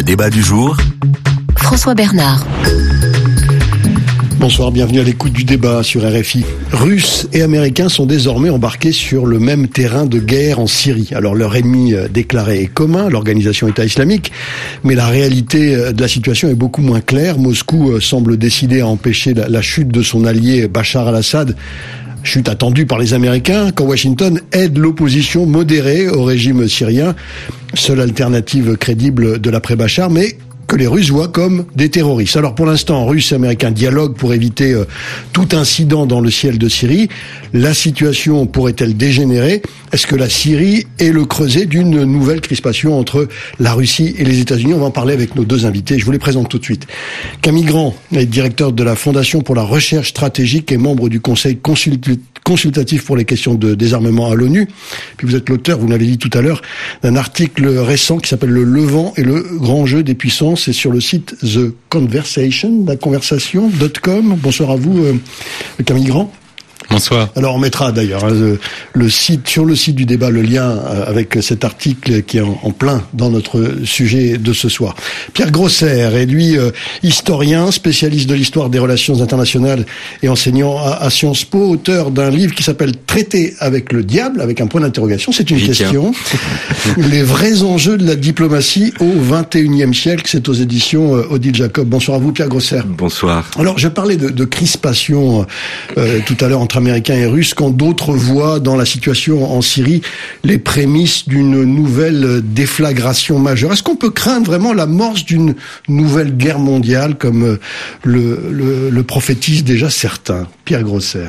débat du jour, François Bernard. Bonsoir, bienvenue à l'écoute du débat sur RFI. Russes et Américains sont désormais embarqués sur le même terrain de guerre en Syrie. Alors leur ennemi déclaré est commun, l'organisation État islamique, mais la réalité de la situation est beaucoup moins claire. Moscou semble décidé à empêcher la chute de son allié Bachar al-Assad, chute attendue par les Américains, quand Washington aide l'opposition modérée au régime syrien, seule alternative crédible de l'après-Bachar, mais que les Russes voient comme des terroristes. Alors pour l'instant, Russes et Américains dialoguent pour éviter tout incident dans le ciel de Syrie. La situation pourrait-elle dégénérer ? Est-ce que la Syrie est le creuset d'une nouvelle crispation entre la Russie et les États-Unis ? On va en parler avec nos deux invités. Je vous les présente tout de suite. Camille Grand est directeur de la Fondation pour la recherche stratégique et membre du Conseil consultatif pour les questions de désarmement à l'ONU. Puis vous êtes l'auteur, vous l'avez dit tout à l'heure, d'un article récent qui s'appelle « Le Levant et le grand jeu des puissances ». C'est sur le site The Conversation, la conversation.com. Bonsoir à vous, Camille Grand. Bonsoir. Alors on mettra d'ailleurs sur le site du débat le lien avec cet article qui est en plein dans notre sujet de ce soir. Pierre Grosser est lui historien, spécialiste de l'histoire des relations internationales et enseignant à Sciences Po, auteur d'un livre qui s'appelle Traiter avec le diable, avec un point d'interrogation. C'est une question. Les vrais enjeux de la diplomatie au XXIe siècle. C'est aux éditions Odile Jacob. Bonsoir à vous, Pierre Grosser. Bonsoir. Alors je parlais de crispation tout à l'heure entre Américains et Russes, quand d'autres voient dans la situation en Syrie les prémices d'une nouvelle déflagration majeure. Est-ce qu'on peut craindre vraiment l'amorce d'une nouvelle guerre mondiale comme le prophétisent déjà certains ? Pierre Grosser.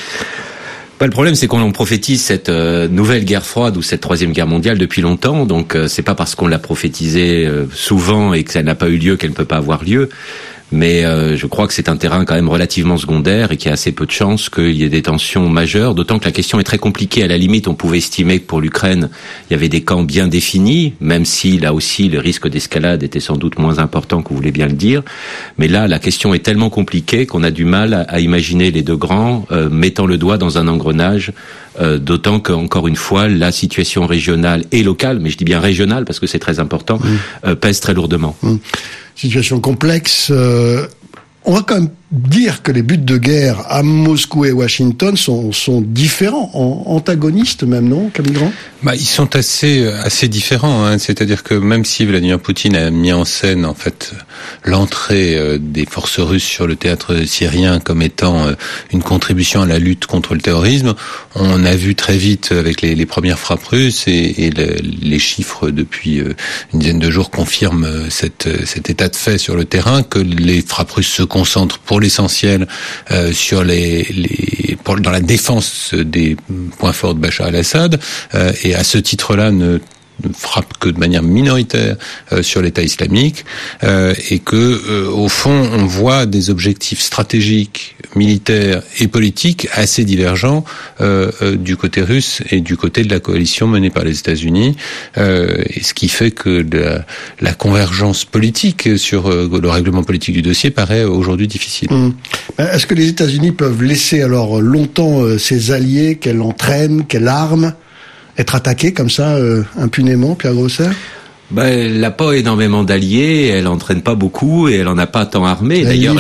Le problème, c'est qu'on prophétise cette nouvelle guerre froide ou cette troisième guerre mondiale depuis longtemps. Donc, c'est pas parce qu'on l'a prophétisé souvent et que ça n'a pas eu lieu qu'elle ne peut pas avoir lieu. Mais je crois que c'est un terrain quand même relativement secondaire et qu'il y a assez peu de chances qu'il y ait des tensions majeures, d'autant que la question est très compliquée. À la limite, on pouvait estimer que pour l'Ukraine, il y avait des camps bien définis, même si là aussi le risque d'escalade était sans doute moins important que vous voulez bien le dire. Mais là, la question est tellement compliquée qu'on a du mal à imaginer les deux grands mettant le doigt dans un engrenage, d'autant que, encore une fois, la situation régionale et locale, mais je dis bien régionale parce que c'est très important, pèse très lourdement. Situation complexe. On va quand même dire que les buts de guerre à Moscou et Washington sont différents, antagonistes même, non, Camille Grand ? Ils sont assez différents, hein. C'est-à-dire que même si Vladimir Poutine a mis en scène en fait l'entrée des forces russes sur le théâtre syrien comme étant une contribution à la lutte contre le terrorisme, on a vu très vite avec les premières frappes russes et les chiffres depuis une dizaine de jours confirment cet état de fait sur le terrain, que les frappes russes se concentrent pour l'essentiel sur dans la défense des points forts de Bachar al-Assad, et à ce titre-là ne frappe que de manière minoritaire sur l'État islamique, et que au fond on voit des objectifs stratégiques, militaires et politiques assez divergents du côté russe et du côté de la coalition menée par les États-Unis, et ce qui fait que la convergence politique sur le règlement politique du dossier paraît aujourd'hui difficile. Est-ce que les États-Unis peuvent laisser alors longtemps ses alliés qu'elle entraîne, qu'elle arme, être attaquée comme ça impunément, Pierre Grosser ? Elle n'a pas énormément d'alliés, elle entraîne pas beaucoup et elle en a pas tant armé. D'ailleurs,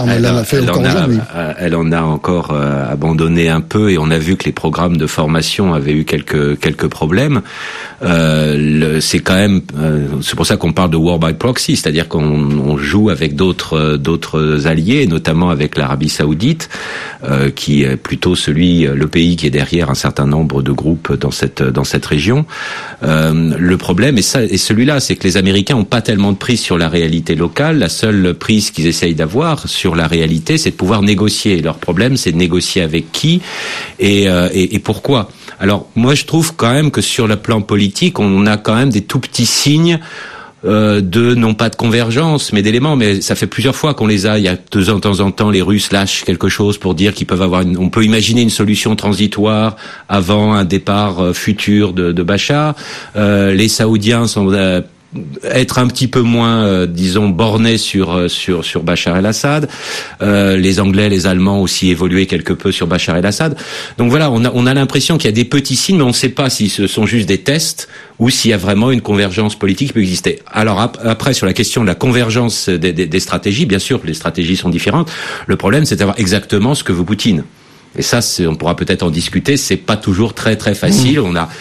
elle en a encore abandonné un peu et on a vu que les programmes de formation avaient eu quelques problèmes. C'est quand même, c'est pour ça qu'on parle de war by proxy, c'est-à-dire qu'on joue avec d'autres alliés, notamment avec l'Arabie Saoudite, qui est plutôt le pays qui est derrière un certain nombre de groupes dans cette région. Le problème est celui-là, c'est que les Américains n'ont pas tellement de prise sur la réalité locale. La seule prise qu'ils essayent d'avoir sur la réalité, c'est de pouvoir négocier. Leur problème, c'est de négocier avec qui et pourquoi. Alors, moi, je trouve quand même que sur le plan politique, on a quand même des tout petits signes non pas de convergence, mais d'éléments. Mais ça fait plusieurs fois qu'on les a. Il y a de temps en temps, les Russes lâchent quelque chose pour dire qu'ils peuvent avoir on peut imaginer une solution transitoire avant un départ futur de Bachar. Les Saoudiens sont être un petit peu moins, disons, bornés sur Bachar el-Assad. Les Anglais, les Allemands aussi évolué quelque peu sur Bachar el-Assad. Donc voilà, on a l'impression qu'il y a des petits signes, mais on ne sait pas si ce sont juste des tests ou s'il y a vraiment une convergence politique qui peut exister. Alors après, sur la question de la convergence des stratégies, bien sûr, les stratégies sont différentes. Le problème, c'est de savoir exactement ce que veut Poutine. Et ça, on pourra peut-être en discuter. C'est pas toujours très très facile. On a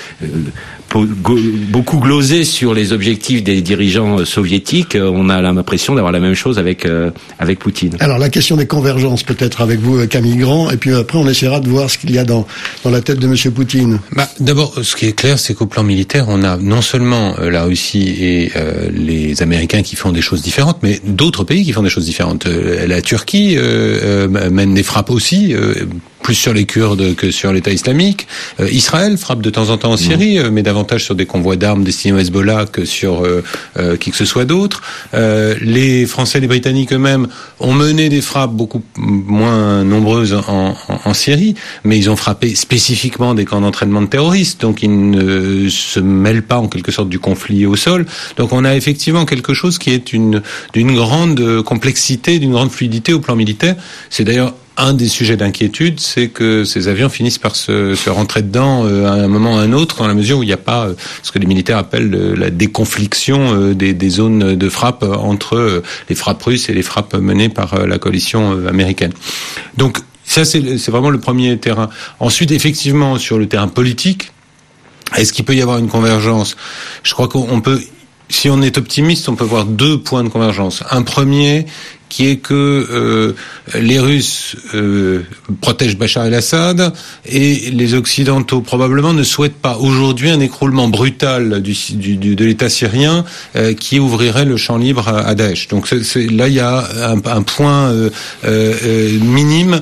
beaucoup glosé sur les objectifs des dirigeants soviétiques. On a l'impression d'avoir la même chose avec Poutine. Alors la question des convergences, peut-être avec vous, Camille Grand, et puis après on essaiera de voir ce qu'il y a dans la tête de Monsieur Poutine. D'abord, ce qui est clair, c'est qu'au plan militaire, on a non seulement la Russie et les Américains qui font des choses différentes, mais d'autres pays qui font des choses différentes. La Turquie mène des frappes aussi. Plus sur les Kurdes que sur l'État islamique. Israël frappe de temps en temps en Syrie, mais davantage sur des convois d'armes destinés au Hezbollah que sur qui que ce soit d'autre. Les Français et les Britanniques eux-mêmes ont mené des frappes beaucoup moins nombreuses en Syrie, mais ils ont frappé spécifiquement des camps d'entraînement de terroristes, donc ils ne se mêlent pas en quelque sorte du conflit au sol. Donc on a effectivement quelque chose qui est d'une grande complexité, d'une grande fluidité au plan militaire. C'est d'ailleurs un des sujets d'inquiétude, c'est que ces avions finissent par se rentrer dedans à un moment ou à un autre, dans la mesure où il n'y a pas ce que les militaires appellent la déconfliction des zones de frappe entre les frappes russes et les frappes menées par la coalition américaine. Donc ça, c'est vraiment le premier terrain. Ensuite, effectivement, sur le terrain politique, est-ce qu'il peut y avoir une convergence ? Je crois qu'on peut, si on est optimiste, on peut voir 2 points de convergence. Un premier, qui est que les Russes protègent Bachar el-Assad et les Occidentaux probablement ne souhaitent pas aujourd'hui un écroulement brutal de l'État syrien qui ouvrirait le champ libre à Daesh. Donc là il y a un point minime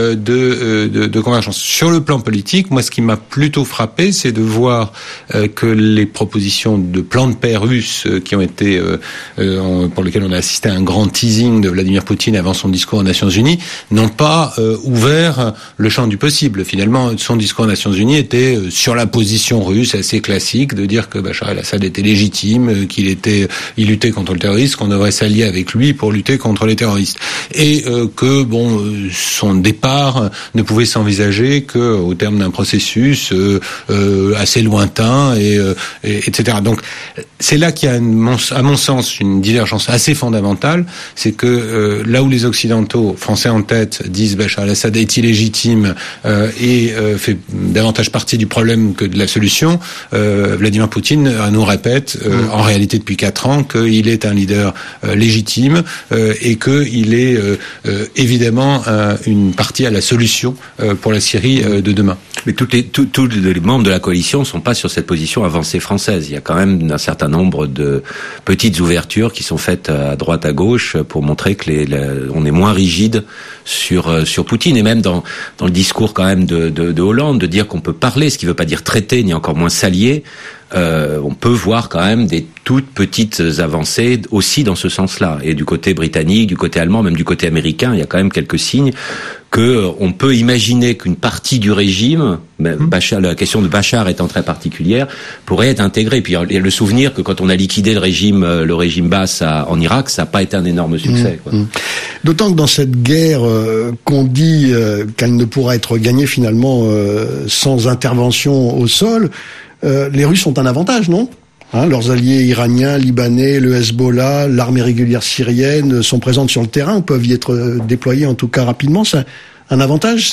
de convergence. Sur le plan politique, moi ce qui m'a plutôt frappé, c'est de voir que les propositions de plan de paix russe qui ont été pour lesquelles on a assisté à un grand teasing de Vladimir Poutine avant son discours aux Nations Unies n'ont pas ouvert le champ du possible. Finalement, son discours aux Nations Unies était sur la position russe assez classique de dire que Bachar el-Assad était légitime, qu'il luttait contre le terrorisme, qu'on devrait s'allier avec lui pour lutter contre les terroristes, et que son départ ne pouvait s'envisager que au terme d'un processus assez lointain etc. Donc c'est là qu'il y a à mon sens une divergence assez fondamentale, c'est que là où les Occidentaux, Français en tête, disent Bachar el-Assad est illégitime et fait davantage partie du problème que de la solution, Vladimir Poutine nous répète en réalité depuis 4 ans qu'il est un leader légitime et qu'il est évidemment une partie à la solution pour la Syrie de demain. Mais tous les membres de la coalition ne sont pas sur cette position avancée française. Il y a quand même un certain nombre de petites ouvertures qui sont faites à droite à gauche pour montrer que on est moins rigide sur Poutine, et même dans le discours quand même de Hollande, de dire qu'on peut parler, ce qui ne veut pas dire traiter ni encore moins s'allier. On peut voir quand même des toutes petites avancées aussi dans ce sens-là. Et du côté britannique, du côté allemand, même du côté américain, il y a quand même quelques signes que on peut imaginer qu'une partie du régime, la question de Bachar étant très particulière, pourrait être intégrée. Puis il y a le souvenir que quand on a liquidé le régime Baas en Irak, ça n'a pas été un énorme succès. Quoi. D'autant que dans cette guerre qu'on dit qu'elle ne pourra être gagnée finalement sans intervention au sol, les Russes ont un avantage, non ? Leurs alliés iraniens, libanais, le Hezbollah, l'armée régulière syrienne sont présentes sur le terrain, peuvent y être déployés en tout cas rapidement. C'est un avantage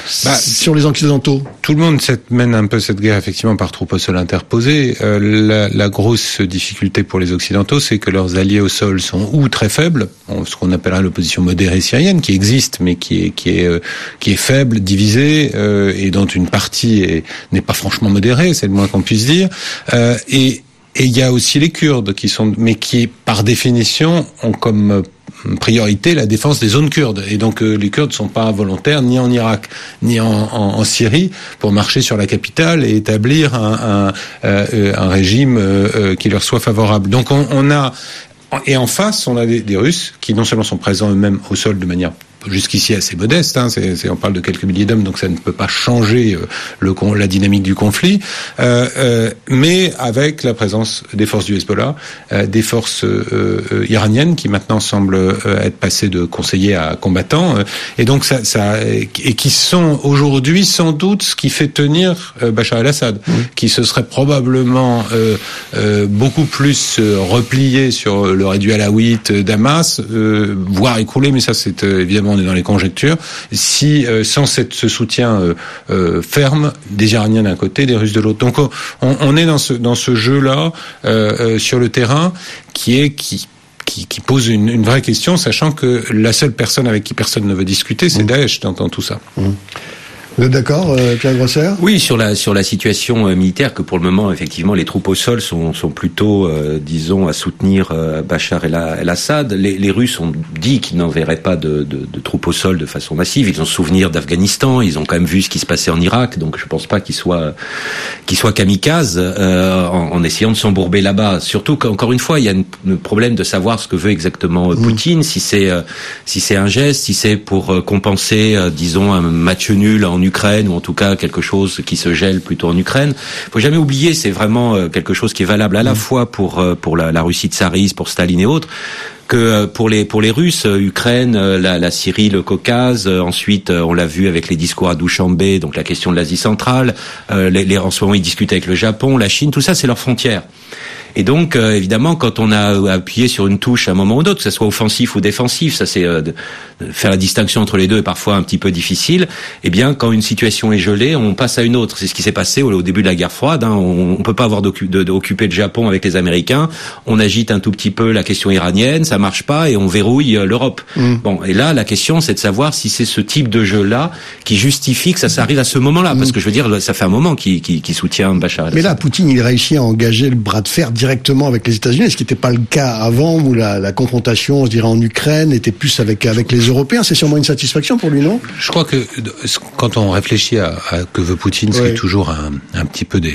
sur les Occidentaux. Tout le monde mène un peu cette guerre effectivement par troupes au sol interposées. La grosse difficulté pour les Occidentaux, c'est que leurs alliés au sol sont ou très faibles, ce qu'on appellera l'opposition modérée syrienne, qui existe mais qui est faible, divisée, et dont une partie n'est pas franchement modérée, c'est le moins qu'on puisse dire. Et il y a aussi les Kurdes qui par définition ont comme priorité la défense des zones kurdes, et donc les Kurdes ne sont pas volontaires ni en Irak ni en Syrie pour marcher sur la capitale et établir un régime qui leur soit favorable. Donc on a, et en face on a des Russes qui non seulement sont présents eux-mêmes au sol de manière jusqu'ici assez modeste, on parle de quelques milliers d'hommes, donc ça ne peut pas changer la dynamique du conflit, mais avec la présence des forces du Hezbollah, des forces iraniennes qui maintenant semblent être passées de conseillers à combattants, et donc et qui sont aujourd'hui sans doute ce qui fait tenir Bachar el-Assad, qui se serait probablement beaucoup plus replié sur le réduit alawite d'Hamas, voire écroulé, mais ça c'est évidemment, on est dans les conjectures, si sans ce soutien ferme des Iraniens d'un côté, des Russes de l'autre. Donc on est dans ce jeu-là sur le terrain qui pose une vraie question, sachant que la seule personne avec qui personne ne veut discuter, c'est Daesh dans tout ça. Vous êtes d'accord, Pierre Grosser ? Oui, sur la situation militaire, que pour le moment, effectivement, les troupes au sol sont plutôt, disons, à soutenir Bachar el-Assad. Les Russes ont dit qu'ils n'enverraient pas de troupes au sol de façon massive. Ils ont souvenir d'Afghanistan. Ils ont quand même vu ce qui se passait en Irak. Donc, je pense pas qu'ils soient kamikazes en essayant de s'embourber là-bas. Surtout qu'encore une fois, il y a un problème de savoir ce que veut exactement Poutine. Si c'est un geste, si c'est pour compenser, disons, un match nul en Ukraine, ou en tout cas quelque chose qui se gèle plutôt en Ukraine. Faut jamais oublier, c'est vraiment quelque chose qui est valable à la fois pour la Russie tsariste, pour Staline et autres, que pour les Russes, Ukraine, la Syrie, le Caucase, ensuite on l'a vu avec les discours à Douchambé, donc la question de l'Asie centrale, en ce moment ils discutent avec le Japon, la Chine, tout ça c'est leurs frontières. Et donc, évidemment, quand on a appuyé sur une touche à un moment ou d'autre, que ce soit offensif ou défensif, ça c'est faire la distinction entre les deux est parfois un petit peu difficile. Eh bien, quand une situation est gelée, on passe à une autre. C'est ce qui s'est passé au début de la guerre froide. On peut pas avoir d'occuper le Japon avec les Américains. On agite un tout petit peu la question iranienne, ça marche pas et on verrouille l'Europe. Bon, et là, la question c'est de savoir si c'est ce type de jeu-là qui justifie que ça arrive à ce moment-là, parce que je veux dire, ça fait un moment qu'il soutient Bachar el-Assad. Mais là, Poutine, il réussit à engager le bras de fer directement avec les États-Unis, ce qui n'était pas le cas avant, où la confrontation, je dirais, en Ukraine était plus avec les Européens. C'est sûrement une satisfaction pour lui, non ? Je crois que quand on réfléchit à que veut Poutine, c'est toujours un petit peu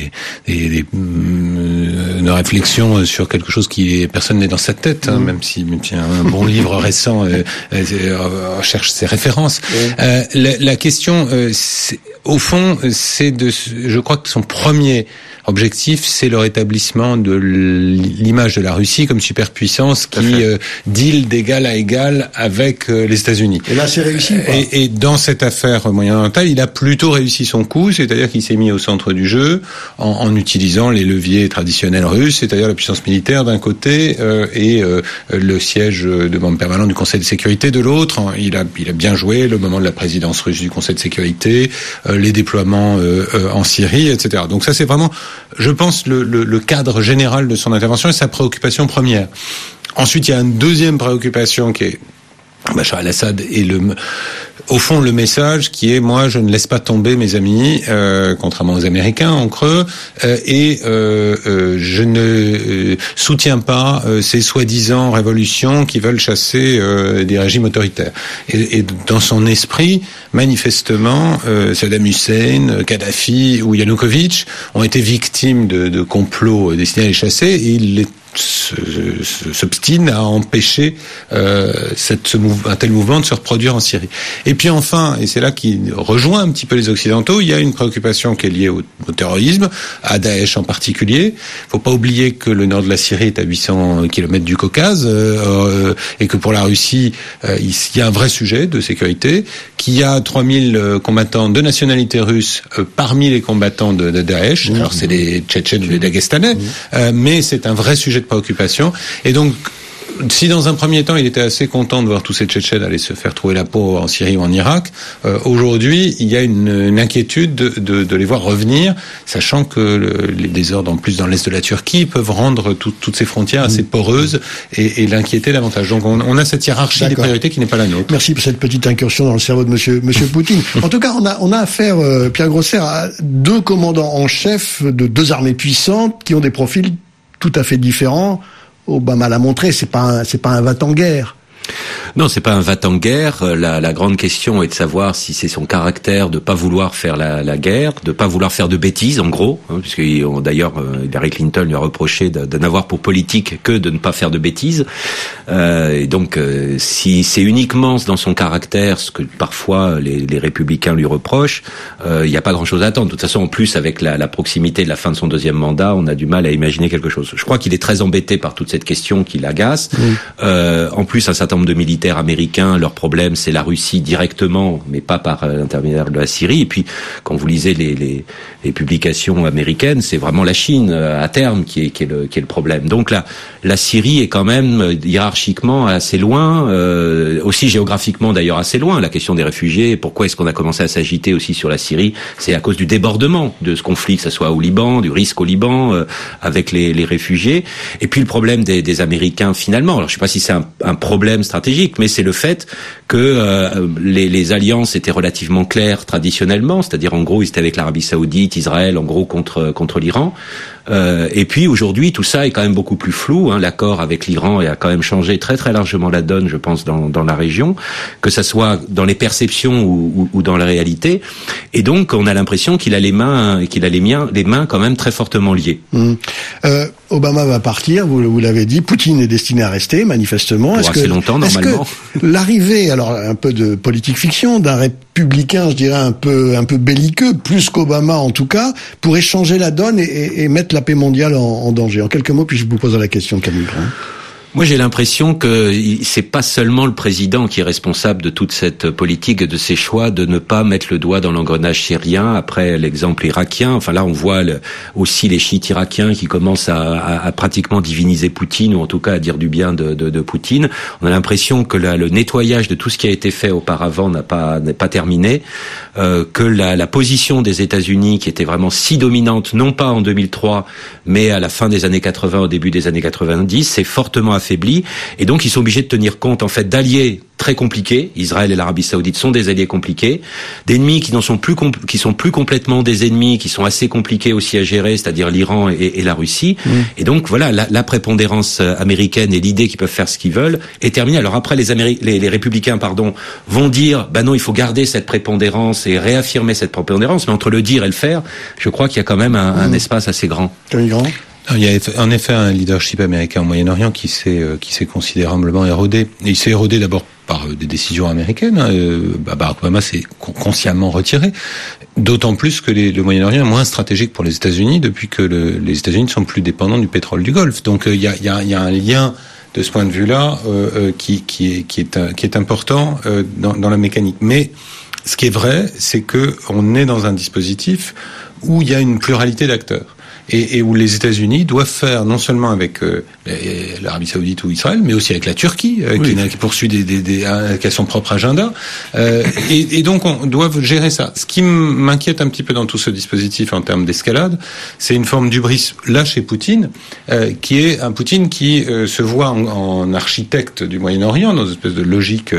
une réflexion sur quelque chose personne n'est dans sa tête, même si un bon livre récent cherche ses références. La question, au fond, je crois que son premier objectif, c'est le rétablissement de l'image de la Russie comme superpuissance qui deal d'égal à égal avec les États-Unis. Et là, c'est réussi ou pas ? Et dans cette affaire moyen-orientale, il a plutôt réussi son coup, c'est-à-dire qu'il s'est mis au centre du jeu en utilisant les leviers traditionnels russes, c'est-à-dire la puissance militaire d'un côté et le siège de membre permanent du Conseil de sécurité de l'autre. Il a bien joué le moment de la présidence russe du Conseil de sécurité, les déploiements en Syrie, etc. Donc ça, c'est vraiment, je pense, le cadre général de son intervention et sa préoccupation première. Ensuite, il y a une deuxième préoccupation qui est Bachar el-Assad et au fond le message qui est: moi je ne laisse pas tomber mes amis, contrairement aux Américains en creux, et je ne soutiens pas ces soi-disant révolutions qui veulent chasser des régimes autoritaires. Et dans son esprit, manifestement, Saddam Hussein, Kadhafi ou Yanukovych ont été victimes de complots destinés à les chasser, et il s'obstine à empêcher un tel mouvement de se reproduire en Syrie. Et puis enfin, et c'est là qu'il rejoint un petit peu les Occidentaux, il y a une préoccupation qui est liée au terrorisme, à Daesh en particulier. Faut pas oublier que le nord de la Syrie est à 800 km du Caucase, et que pour la Russie, il y a un vrai sujet de sécurité, qu'il y a 3000 combattants de nationalité russe parmi les combattants de Daesh. Alors c'est les Tchétchènes ou les Dagestanais, mais c'est un vrai sujet de préoccupation. Et donc, si dans un premier temps il était assez content de voir tous ces Tchétchènes aller se faire trouver la peau en Syrie ou en Irak, aujourd'hui il y a une inquiétude de les voir revenir, sachant que les désordres en plus dans l'est de la Turquie peuvent rendre toutes ces frontières assez poreuses et l'inquiéter davantage. Donc on a cette hiérarchie des priorités qui n'est pas la nôtre. Merci pour cette petite incursion dans le cerveau de Monsieur Poutine. En tout cas, on a affaire, Pierre Grosser, à deux commandants en chef de deux armées puissantes qui ont des profils tout à fait différents. Obama l'a montré, c'est pas un va-t-en-guerre. Non, c'est pas un va-t-en-guerre. La grande question est de savoir si c'est son caractère de pas vouloir faire la guerre, de pas vouloir faire de bêtises, en gros, puisque d'ailleurs Hillary Clinton lui a reproché de n'avoir pour politique que de ne pas faire de bêtises. Et donc, si c'est uniquement dans son caractère, ce que parfois les républicains lui reprochent, il n'y a pas grand-chose à attendre. De toute façon, en plus, avec la proximité de la fin de son deuxième mandat, on a du mal à imaginer quelque chose. Je crois qu'il est très embêté par toute cette question qui l'agace. En plus, un certain nombre de militaires américains, leur problème, c'est la Russie directement, mais pas par l'intermédiaire de la Syrie. Et puis, quand vous lisez les publications américaines, c'est vraiment la Chine, à terme, qui est le problème. Donc la Syrie est quand même hiérarchiquement assez loin, aussi géographiquement d'ailleurs assez loin. La question des réfugiés, pourquoi est-ce qu'on a commencé à s'agiter aussi sur la Syrie? C'est à cause du débordement de ce conflit, que ce soit au Liban, du risque au Liban, avec les réfugiés. Et puis le problème des Américains finalement, alors je sais pas si c'est un problème stratégique, mais c'est le fait que les alliances étaient relativement claires traditionnellement, c'est-à-dire en gros ils étaient avec l'Arabie Saoudite, Israël en gros contre l'Iran. Et puis aujourd'hui tout ça est quand même beaucoup plus flou. L'accord avec l'Iran a quand même changé très très largement la donne, je pense, dans la région, que ça soit dans les perceptions ou dans la réalité. Et donc on a l'impression qu'il a les mains quand même très fortement liées. Obama va partir, vous l'avez dit. Poutine est destiné à rester, manifestement. Pour assez longtemps, normalement. Est-ce que l'arrivée, alors un peu de politique fiction, d'un républicain, je dirais un peu belliqueux, plus qu'Obama en tout cas, pourrait changer la donne et mettre la paix mondiale en danger? En quelques mots, puis je vous poser la question, Camille Grain. Moi, j'ai l'impression que c'est pas seulement le président qui est responsable de toute cette politique et de ses choix de ne pas mettre le doigt dans l'engrenage syrien. Après l'exemple irakien, enfin là, on voit aussi les chiites irakiens qui commencent à pratiquement diviniser Poutine, ou en tout cas à dire du bien de Poutine. On a l'impression que le nettoyage de tout ce qui a été fait auparavant n'est pas terminé, que la position des États-Unis, qui était vraiment si dominante, non pas en 2003, mais à la fin des années 80, au début des années 90, s'est fortement affaibli, et donc ils sont obligés de tenir compte en fait d'alliés très compliqués. Israël et l'Arabie Saoudite sont des alliés compliqués, d'ennemis qui sont plus complètement des ennemis, qui sont assez compliqués aussi à gérer, c'est-à-dire l'Iran et la Russie. Et donc voilà, la prépondérance américaine et l'idée qu'ils peuvent faire ce qu'ils veulent est terminée. Alors après les républicains vont dire non, il faut garder cette prépondérance et réaffirmer cette prépondérance, mais entre le dire et le faire, je crois qu'il y a quand même un espace assez grand. Il y a en effet un leadership américain au Moyen-Orient qui s'est considérablement érodé. Et il s'est érodé d'abord par des décisions américaines. Barack Obama s'est consciemment retiré. D'autant plus que le Moyen-Orient est moins stratégique pour les États-Unis depuis que les États-Unis ne sont plus dépendants du pétrole du Golfe. Donc il y a un lien de ce point de vue-là qui est important dans la mécanique. Mais ce qui est vrai, c'est que on est dans un dispositif où il y a une pluralité d'acteurs. Et où les États-Unis doivent faire non seulement avec l'Arabie Saoudite ou Israël, mais aussi avec la Turquie qui poursuit qui a son propre agenda. Et donc on doit gérer ça. Ce qui m'inquiète un petit peu dans tout ce dispositif en termes d'escalade, c'est une forme d'hubris là chez Poutine, qui est un Poutine qui se voit en architecte du Moyen-Orient, dans une espèce de logique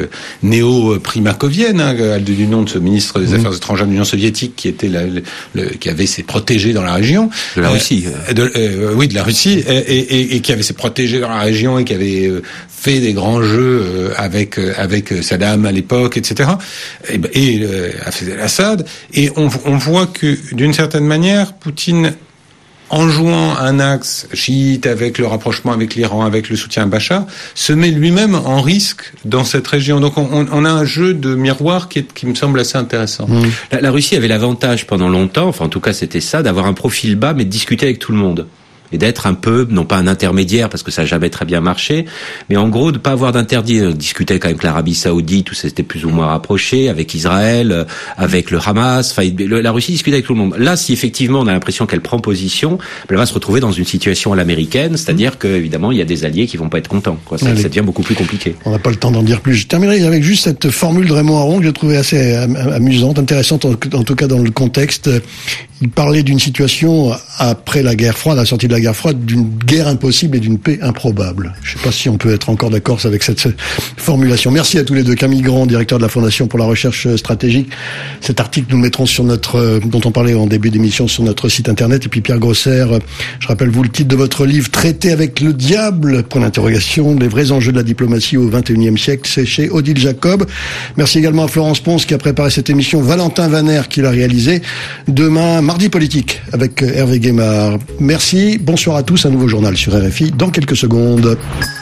néo-primakovienne, du nom de ce ministre des Affaires étrangères de l'Union soviétique qui était qui avait ses protégés dans la région. De la Russie. De la Russie, et qui avait ses protégés dans la région et qui avait fait des grands jeux avec Saddam à l'époque, etc. Et Assad. Et on voit que d'une certaine manière, Poutine, en jouant un axe chiite avec le rapprochement avec l'Iran, avec le soutien à Bachar, se met lui-même en risque dans cette région. Donc on a un jeu de miroir qui me semble assez intéressant. La Russie avait l'avantage pendant longtemps, enfin en tout cas c'était ça, d'avoir un profil bas mais de discuter avec tout le monde. Et d'être un peu, non pas un intermédiaire, parce que ça n'a jamais très bien marché, mais en gros de pas avoir d'interdit. Discuter quand même avec l'Arabie Saoudite, où c'était plus ou moins rapproché, avec Israël, avec le Hamas, enfin la Russie discutait avec tout le monde. Là, si effectivement on a l'impression qu'elle prend position, elle va se retrouver dans une situation à l'américaine, c'est-à-dire que évidemment il y a des alliés qui vont pas être contents. Ça devient beaucoup plus compliqué. On n'a pas le temps d'en dire plus. Je terminerai avec juste cette formule de Raymond Aron que j'ai trouvée assez amusante, intéressante en tout cas dans le contexte. Il parlait d'une situation après la guerre froide, à la sortie de la guerre froide, d'une guerre impossible et d'une paix improbable. Je ne sais pas si on peut être encore d'accord avec cette formulation. Merci à tous les deux. Camille Grand, directeur de la Fondation pour la recherche stratégique. Cet article, nous le mettrons sur dont on parlait en début d'émission, sur notre site internet. Et puis Pierre Grosser, je rappelle vous le titre de votre livre, Traiter avec le diable, point d'interrogation, les vrais enjeux de la diplomatie au XXIe siècle. C'est chez Odile Jacob. Merci également à Florence Ponce qui a préparé cette émission, Valentin Vaner qui l'a réalisé. Demain, Mardi politique avec Hervé Guémard. Merci, bonsoir à tous, un nouveau journal sur RFI dans quelques secondes.